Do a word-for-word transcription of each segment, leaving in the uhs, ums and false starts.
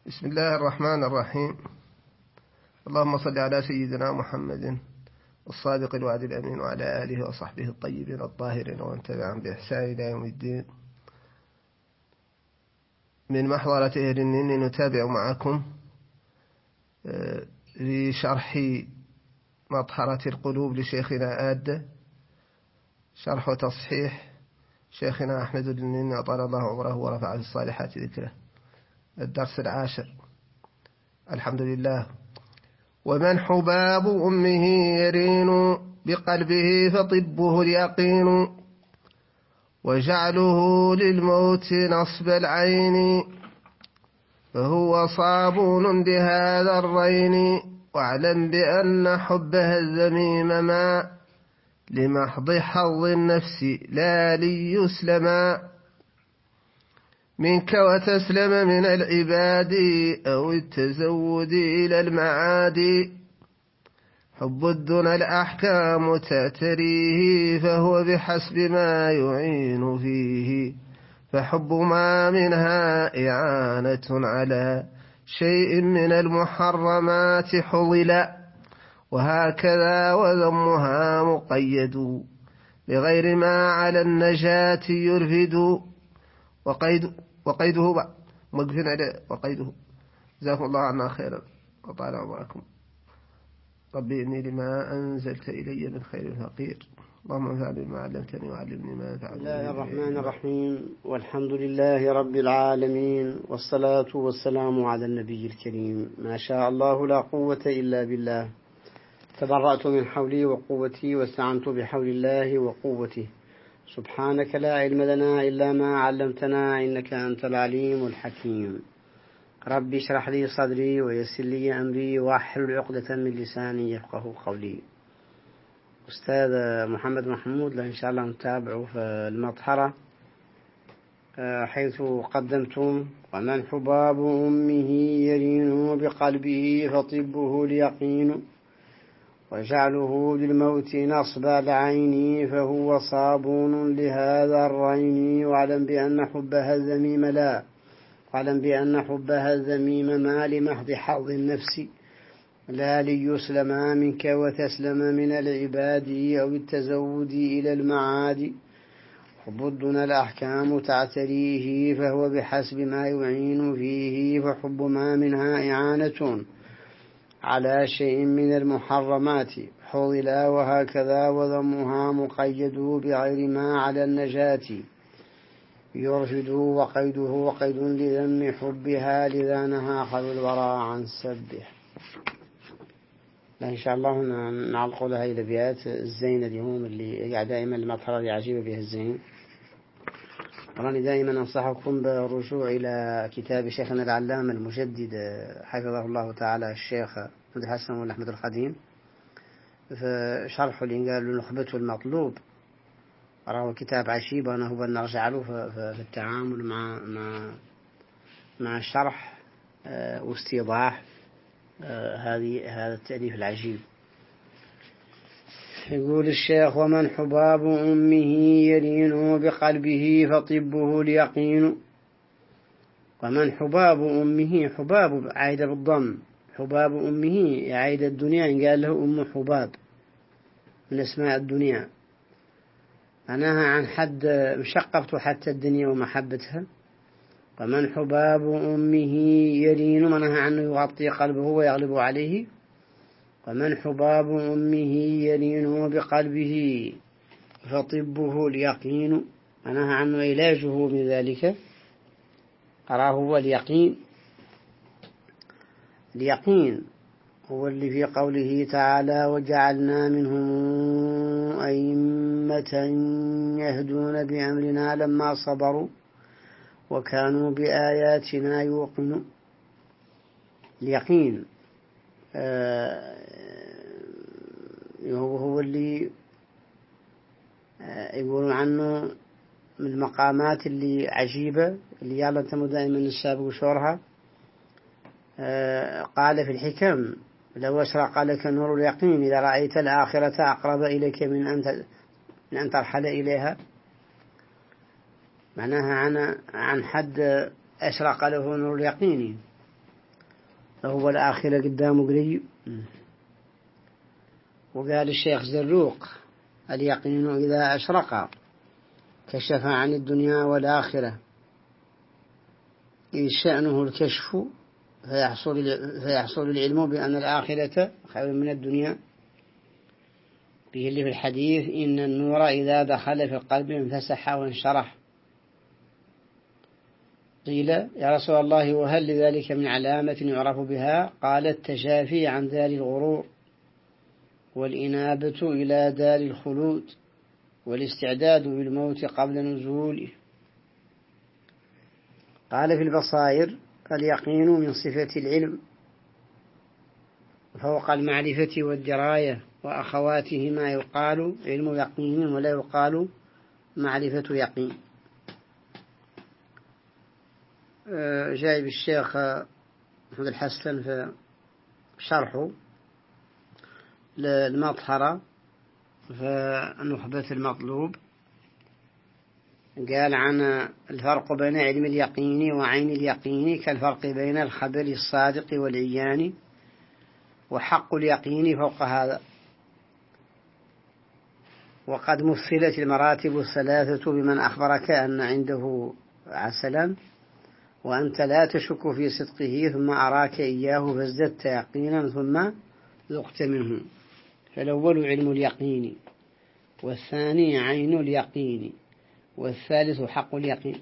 بسم الله الرحمن الرحيم. اللهم صل على سيدنا محمد الصادق الوعد الأمين وعلى آله وصحبه الطيبين الطاهرين ومن تبعهم بإحسان إلى يوم الدين. من محضرة أهل النين نتابع معكم لشرح مطهرة القلوب لشيخنا آد، شرح وتصحيح شيخنا أحمد النين أطال الله عمره ورفع في الصالحات ذكره. الدرس العاشر. الحمد لله. ومن حباب أمه يرين بقلبه فطبه اليقين، وجعله للموت نصب العين، فهو صابون لهذا الرين. واعلم بأن حبها الذميم ما لمحض حظ النفس لا ليسلما، منك وتسلم من العباد أو التزود إلى المعاد. حب الدنى الأحكام تأتريه، فهو بحسب ما يعين فيه، فحب ما منها إعانة على شيء من المحرمات حضلا، وهكذا وذمها مقيد بغير ما على النجاة يرفد. وقيد وقيده مقفن عليه وقيده. جزاكم الله عنا خيرا وطال عمركم. ربي إني لما أنزلت إلي من خير فقير، اللهم انفعني بما علمتني وعلمني ما ينفعني. بسم الله الرحمن الرحيم، والحمد لله رب العالمين، والصلاة والسلام على النبي الكريم. ما شاء الله لا قوة إلا بالله، تبرأت من حولي وقوتي واستعنت بحول الله وقوته. سبحانك لا علم لنا إلا ما علمتنا إنك أنت العليم الحكيم. ربي اشرح لي صدري ويسر لي أمري واحلل عقدة من لساني يفقه قولي. أستاذ محمد محمود إن شاء الله نتابعه في المطهرة، حيث قدمتم: ومن حباب أمه يلين بقلبه فطبه اليقين، وجعله للموت نصب العين، فهو صابون لهذا الرين. واعلم بأن حبها الذميم لا واعلم بأن حبها الذميم ما لمحض حظ النفس لا ليسلم منك وتسلم من العباد أو التزود إلى المعاد. حب الدنى الأحكام تعتريه، فهو بحسب ما يعين فيه، فحب ما منها إعانة على شيء من المحرمات حضلا، وهكذا وذمها مقيد بغير ما على النجاة يرفد. وقيده وقيد لذم حبها، لذا نهى خير الورى عن سبه. إن شاء الله نعلق لها إلى الأبيات الزينة اليوم اللي قاعد دائما المطهرة اللي عجيبة بها الزين. وراني دائما أنصحكم بالرجوع إلى كتاب شيخنا العلامة المجدد حفظه الله تعالى الشيخ محمد حسن والأحمد الخديم، في شرحه اللي قال نخبته المطلوب. راه كتاب عجيب، أنا هو نرجع له في التعامل مع مع مع الشرح واستيضاح هذه هذا التأليف العجيب. يقول الشيخ: ومن حباب أمه يلين بقلبه فطبه اليقين. ومن حباب أمه، حباب عايدة بالضم، حباب أمه عايدة الدنيا، قال له أم حباب من اسماء الدنيا، معناها عن حد مشقبته حتى الدنيا ومحبتها. ومن حباب أمه يلين، معناها عنه يغطي قلبه ويغلب عليه. ومن حباب أمه يلين بقلبه فطبه اليقين، معناها عنه علاجه من ذلك أراه هو اليقين. اليقين هو اللي في قوله تعالى: وجعلنا منهم أئمة يهدون بأمرنا لما صبروا وكانوا بآياتنا يوقنون. اليقين آه هو اللي آه يقولون عنه من المقامات اللي عجيبة، اللي يلا تمو دائما السابق وشورها. آه قال في الحكم: لو أشرق لك نور اليقين إذا رأيت الآخرة أقرب إليك من أن من أن ترحل إليها، معناها عن عن حد أشرق له نور اليقين. هو الآخرة قدامه قريب. وقال الشيخ زروق: اليقين إذا أشرق كشف عن الدنيا والآخرة، إذ شأنه الكشف فيحصل, فيحصل العلم بأن الآخرة خير من الدنيا. به اللي في الحديث: إن النور إذا دخل في القلب انفسح وانشرح. قيل: يا رسول الله وهل لذلك من علامة يعرف بها؟ قال: التشافي عن دار الغرور، والإنابة إلى دار الخلود، والاستعداد بالموت قبل نزوله. قال في البصائر: اليقين من صفة العلم فوق المعرفة والدراية، وأخواتهما يقال علم يقين ولا يقال معرفة يقين. جايب الشيخ محمد الحسن في شرحه للمطهرة في نخبة المطلوب، قال عن الفرق بين علم اليقين وعين اليقين كالفرق بين الخبر الصادق والعيان، وحق اليقين فوق هذا. وقد مثلت المراتب الثلاثة بمن أخبرك أن عنده عسلا وأنت لا تشك في صدقه، ثم أراك إياه فازددت يقينا ثم ذقت منه. فالأول علم اليقين، والثاني عين اليقين، والثالث حق اليقين.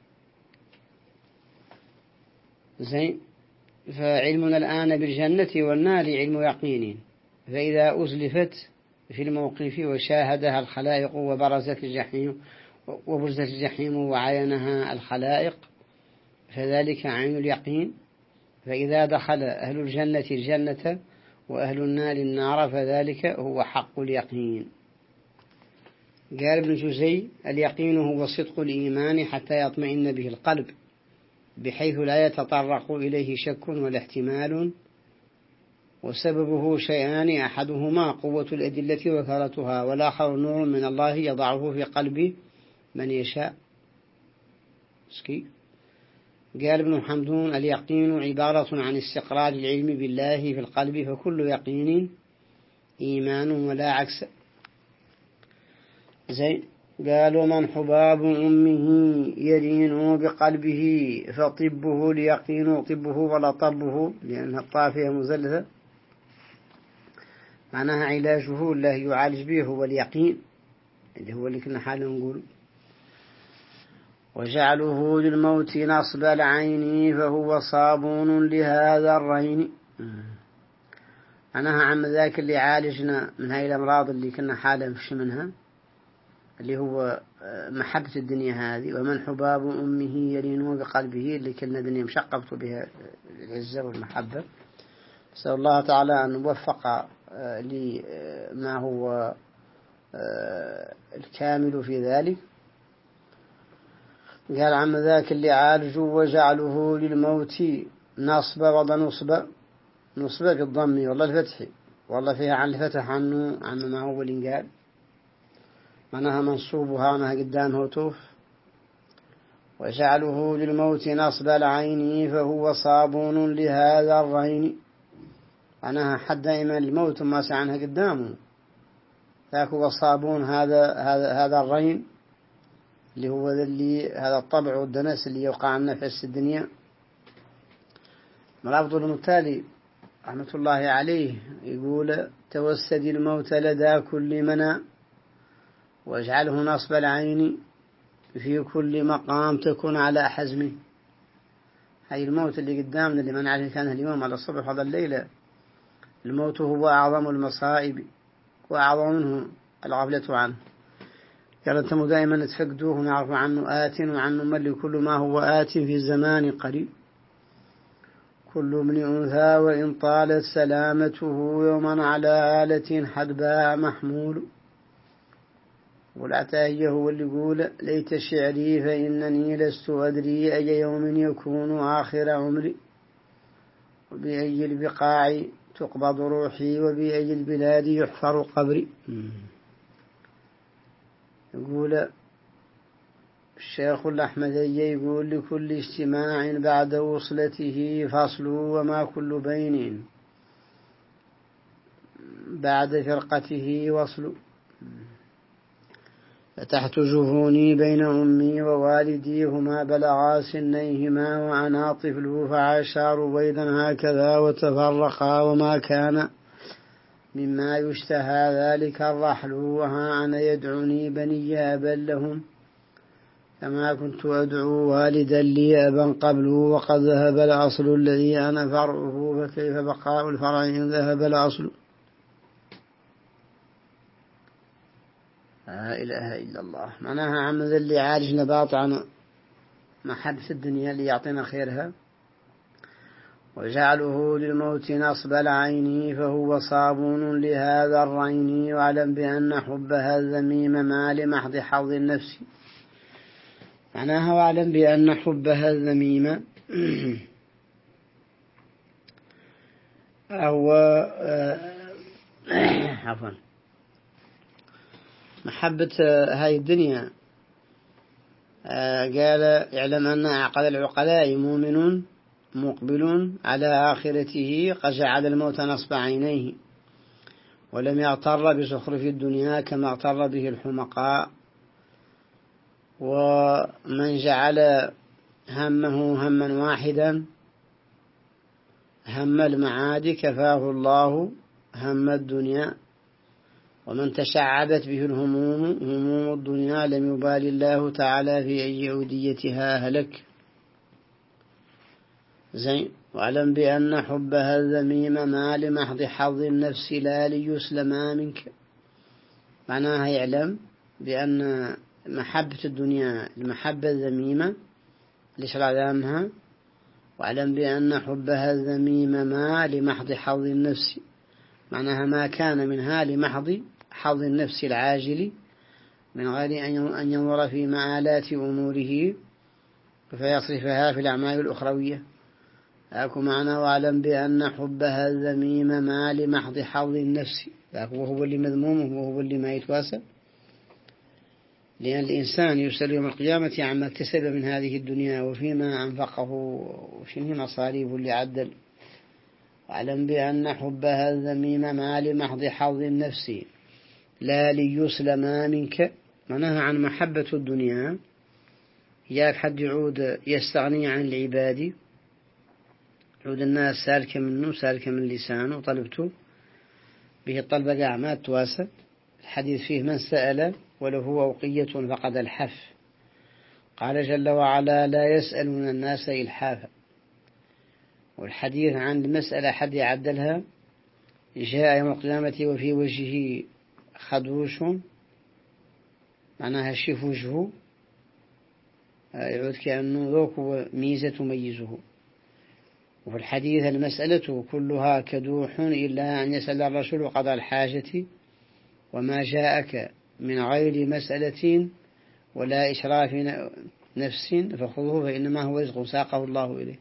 زين. فعلمنا الآن بالجنة والنار علم يقين، فإذا أزلفت في الموقف وشاهدها الخلائق وبرزت الجحيم وبرزت الجحيم وعينها الخلائق فذلك عين اليقين. فإذا دخل أهل الجنة الجنة وأهل النار النار فذلك هو حق اليقين. قال ابن جزي: اليقين هو صدق الإيمان حتى يطمئن به القلب بحيث لا يتطرق إليه شك ولا احتمال، وسببه شيئان: أحدهما قوة الأدلة وكثرتها، والآخر نور من الله يضعه في قلب من يشاء. سكي. قال ابن حمدون: اليقين عبارة عن استقرار العلم بالله في القلب، فكل يقين إيمان ولا عكس. زين. قال: ومن حباب أمه يلين بقلبه فطبه اليقين طبه ولا طبه، لأنها الطافية مزلزة، معناها علاجه الله يعالج به هو اليقين اللي هو اللي كنا حالا نقول. وجعله للموت نصب العين فهو صابون لهذا الرين، معناها عم ذاك اللي عالجنا من هاي الأمراض اللي كنا حالا نفش منها، اللي هو محبة الدنيا هذه. ومن حباب أمه يلين بقلبه، اللي كنا دنيا مشقبت بها العزة والمحبة. نسأل الله تعالى أن نوفق لما هو الكامل في ذلك. قال عم ذاك اللي عالجوا وجعله للموت نصب وضع نصب نصب بالضم والله الفتح، والله فيها عن الفتح عنه عن ما هو اللي قال، معناها منصوبها عنها قدامه توف. وجعله للموت نصب العين فهو صابون لهذا الرين، معناها حد دائما الموت ما عنها قدامه، ذاك هو الصابون. هذا هذا هذا الرين اللي هو اللي هذا الطبع والدنس اللي يوقع عنا في الدنيا. مرابط المتالي رحمة الله عليه يقول: توسد الموت لدى كل منى، واجعله نصب العين في كل مقام تكون على حزمه. هاي الموت اللي قدامنا اللي ما نعرف كان اليوم على الصبح هذا الليلة، الموت هو أعظم المصائب وأعظم منه الغفلة عنه. قال: أنتم دائما تفقدوه ونعرف عنه آت وعنه ملي، كل ما هو آت في الزمان قريب، كل ابن أنثى وإن طالت سلامته يوما على آلة حدباء محمول. والعتاهية هو اللي يقول: ليت شعري فإنني لست أدري أي يوم يكون آخر عمري، وبأي البقاع تقبض روحي، وبأي البلاد يحفر قبري. يقول الشيخ الأحمدي يقول: لكل اجتماع بعد وصلته فصل، وما كل بين بعد فرقته وصل. فتحت جفوني بين أمي ووالدي، هما بلغا سنيهما وأنا طفل، فعاشا رويدا هكذا وتفرقا، وما كان مما يشتهى ذلك الرحل. وها أنا يدعني بني أبا لهم، كما كنت أدعو والدا لي أبا قبل، وقد ذهب الأصل الذي أنا فرعه، فكيف بقاء الفرع إن ذهب الأصل. لا إله إلا الله. معناها عم ذلي عالج نباط عن محبة الدنيا اللي يعطينا خيرها، وجعله للموت نصب العين، فهو صابون لهذا الرين. واعلم بأن حبها الذميم ما لمحض حظ النفس. معناها واعلم بأن حبها الذميم أو عفوا محبة هاي الدنيا. قال: اعلم أن أعقل العقلاء مؤمن مقبل على آخرته، قد جعل الموت نصب عينيه، ولم يغتر بزخرف الدنيا كما اغتر به الحمقاء. ومن جعل همه هما واحدا هم المعاد، كفاه الله هم الدنيا. ومن تشعبت به الهموم هموم الدنيا لم يبال الله تعالى في أي أوديتها هلك. زين. واعلم بأن حبها الذميم ما لمحض حظ النفس لا ليسلما منك. معناها يعلم بأن محبة الدنيا المحبة الذميمة لشرع ذامها. واعلم بأن حبها الذميم ما لمحض حظ النفس، معناها ما كان منها لمحض حظ النفس العاجل، من غير أن ينظر في مآلات أموره فيصرفها في الأعمال الأخروية. أكو معنى: واعلم بأن حبها الذميم ما لمحض حظ النفس. وهو اللي مذموم، وهو اللي ما يتواسى، لأن الإنسان يسأل يوم القيامة عما اكتسب من هذه الدنيا وفيما أنفقه وشنه مصاريف اللي عدل. واعلم بأن حبها الذميم ما لمحض حظ النفس لا ليسلما منك. معناها عن محبة الدنيا ياك حد يعود يستغني عن العباد، يعود الناس سالك منه سالك من لسانه وطلبته به الطلبة قاع ما تواسى. الحديث فيه: من سأل وله أوقية فقد الحف. قال جل وعلا: لا يسألون الناس إلحافا. والحديث عن المسألة حد يعدلها: جاء يوم القيامة وفي وجهه خدوش، معناها شف وجهه، يعود كأنه ذوق ميزة تميزه. وفي الحديث: المسألة كلها كدوح إلا أن يسأل الرسول قضاء الحاجة، وما جاءك من غير مسألة ولا إشراف نفس فخذوه فإنما هو رزق ساقه الله إليه.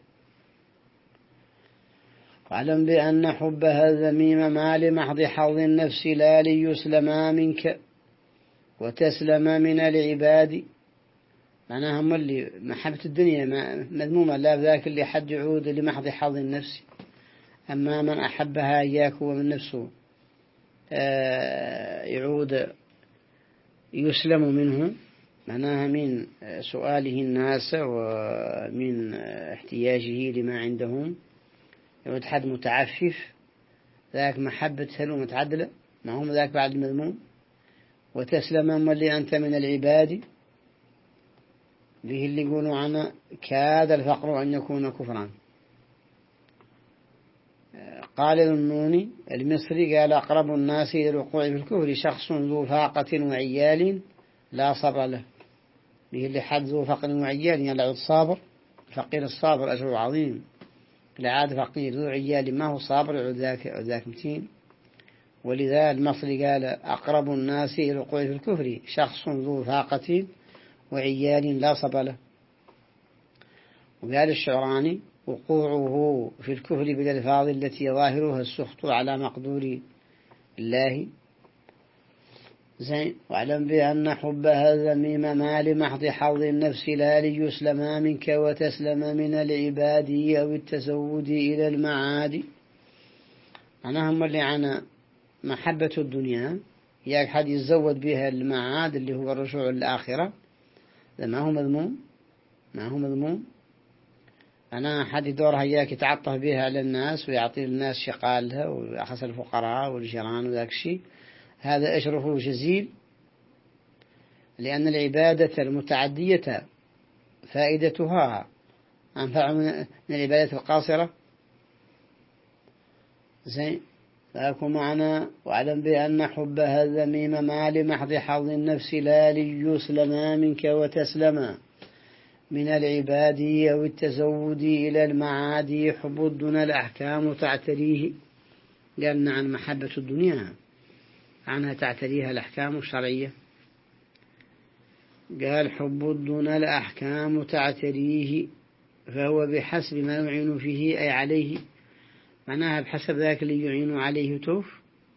واعلم بأن حبها الذميم ما لمحض حظ النفس لا ليسلما منك وتسلم من العباد. معناها هم اللي محبة الدنيا مذمومة، لا ذاك اللي حد يعود لمحض حظ النفس. أما من أحبها إياك ومن نفسه يعود يسلم منه، معناها من سؤاله الناس ومن احتياجه لما عندهم، يعود حد متعفف، ذاك محبة سلو متعدلة، ما هم ذاك بعد المذموم. وتسلم أما اللي أنت من العباد، به اللي يقولوا عنه كاد الفقر أن يكون كفرا. قال النوني المصري قال: أقرب الناس إلى الوقوع في الكفر شخص ذو فاقة وعيال لا صبر له. به اللي حد ذو فقر وعيال يعني عود صابر. فقير الصابر أجره عظيم، لعاد فقير ذو عيال ما هو صابر يعود ذاك ذاك متين. ولذا المصري قال: أقرب الناس إلى الوقوع في الكفر شخص ذو فاقة وعيال لا صبر له. وقال الشعراني: وقوعه في الكفر بالألفاظ التي ظاهرها السخط على مقدور الله. زين. واعلم بأن حبها ذميم ما لمحض حظ النفس لا ليسلم منك وتسلم من العباد أو التزود إلى المعاد. أنا هم اللي عنا محبة الدنيا ياك حد يتزود بها المعاد اللي هو الرجوع الآخرة، ما هو مذموم، ما هو مذموم. أنا حد يدورها إياك يتعطف بها على الناس ويعطي الناس شقالها وأخص الفقراء والجيران وذاك الشيء، هذا أشرفه جزيل، لأن العبادة المتعدية فائدتها أنفع من العبادة القاصرة. زين. فأكون معنا. واعلم بأن حبها الذميم ما لمحض حظ النفس لا ليسلم منك وتسلم من العباد أو التزود إلى المعاد. حب الدنيا الأحكام تعتريه، قالنا عن محبة الدنيا عنها تعتريها الأحكام الشرعية. قال حب الدنيا الأحكام تعتريه فهو بحسب ما يعين فيه أي عليه، معناها بحسب ذاك اللي يعين عليه توف.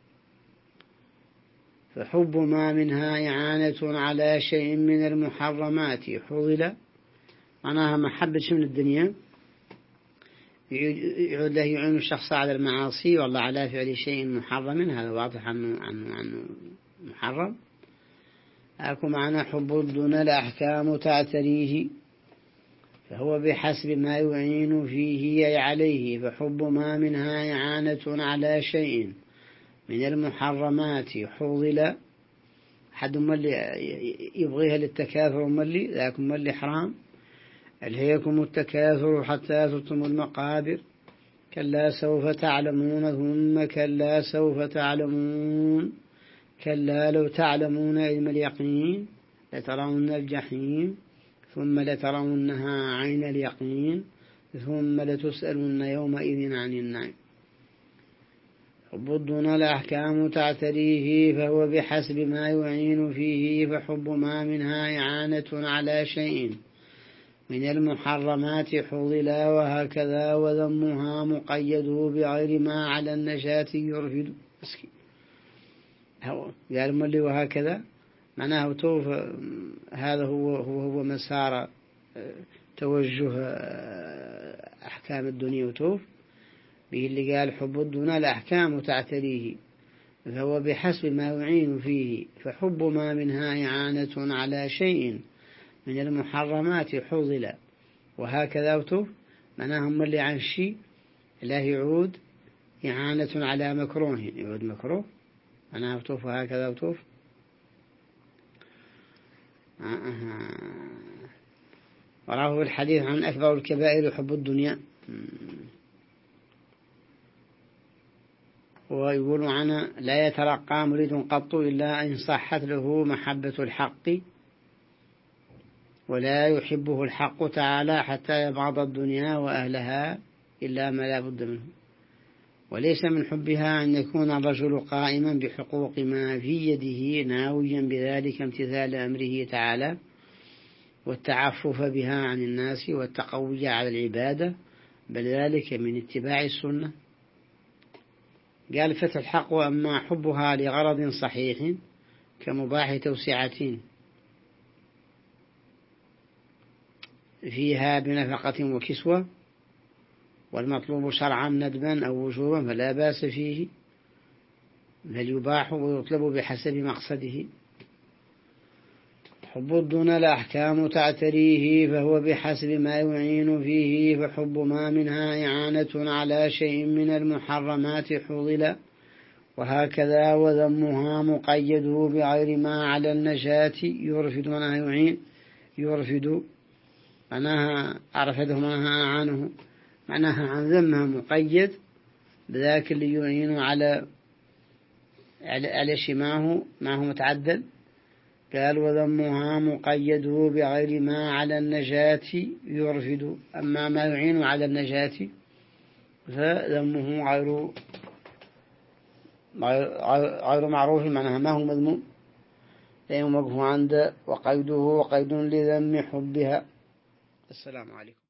فحب ما منها إعانة على شيء من المحرمات حضل، معناها محبة شيء من الدنيا يعود له يعين الشخص على المعاصي والله على فعل شيء محرم، هذا واضح عنه, عنه, عنه محرم. أكو معنا حب الدنيا الأحكام تعتريه فهو بحسب ما يعين فيه أي عليه. فحب ما منها إعانة على شيء من المحرمات حضل، حد ملي يبغيها للتكاثر ملي ذاك ملي حرام. ألهيكم التكاثر حتى زرتم المقابر كلا سوف تعلمون ثم كلا سوف تعلمون كلا لو تعلمون علم اليقين لترون الجحيم ثم لترونها عين اليقين ثم لتسألن يومئذ عن النعيم. حب الدنيا الأحكام تعتريه فهو بحسب ما يعين فيه. فحب ما منها إعانة على شيء من المحرمات حضلا وهكذا وذمها مقيد بغير ما على النجاة يرفد. قال ملي وهكذا معناه توف، هذا هو هو هو مسار توجه أحكام الدنيا وتوف به اللي قال حب الدنيا الأحكام تعتريه فهو بحسب ما يعين فيه. فحب ما منها إعانة على شيء من المحرمات حضل وهكذا وتوف، معناهم اللي عن شيء لا يعود إعانة على مكروه يعود مكروه، معناها وتوف وهكذا وتوف. وراه الحديث عن أكبر الكبائر حب الدنيا. ويقول عنه لا يترقى مريد قط إلا أن صحت له محبة الحق ولا يحبه الحق تعالى حتى يبغض الدنيا وأهلها إلا ما لا بد منه. وليس من حبها أن يكون الرجل قائما بحقوق ما في يده ناويا بذلك امتثال أمره تعالى والتعفف بها عن الناس والتقوي على العبادة، بل ذلك من اتباع السنة. قال فتح الحق وأما حبها لغرض صحيح كمباح توسعة فيها بنفقة وكسوة والمطلوب شرعا ندبا أو وجوبا فلا باس فيه، بل يباح ويطلب بحسب مقصده. حب الدنيا الأحكام تعتريه فهو بحسب ما يعين فيه. فحب ما منها إعانة على شيء من المحرمات حضل وهكذا وذمها مقيد بغير ما على النجاة يرفد منها يعين يرفد، معناها أرفده منها أعانه، معناها عن ذمها مقيد بذاك اللي يعين على على شيء معه معه متعدل. قال وذمها مقيد بغير ما على النجاة يرفد، أما ما يعين على النجاة فذمه غير غير معروف، معناها ما هو مذموم لأنه مقفو عنده وقيده قيد لذم حبها. السلام عليكم.